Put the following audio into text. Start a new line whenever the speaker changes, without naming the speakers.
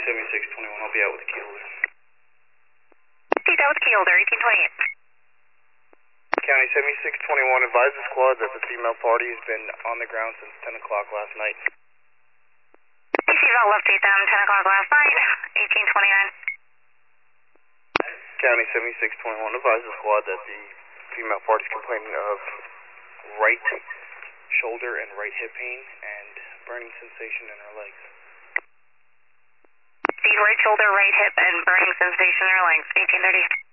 7621, I'll be out with the key holder.
He's out with the key holder, 1828.
County 7621, advise the squad that the female party has been on the ground since 10 o'clock last night.
She's all left 8 down 10 o'clock last night, 1829.
County 7621, advise the squad that the female party is complaining of right shoulder and right hip pain and burning sensation in her legs.
The right shoulder, right hip, and burning sensation in her legs, 1830.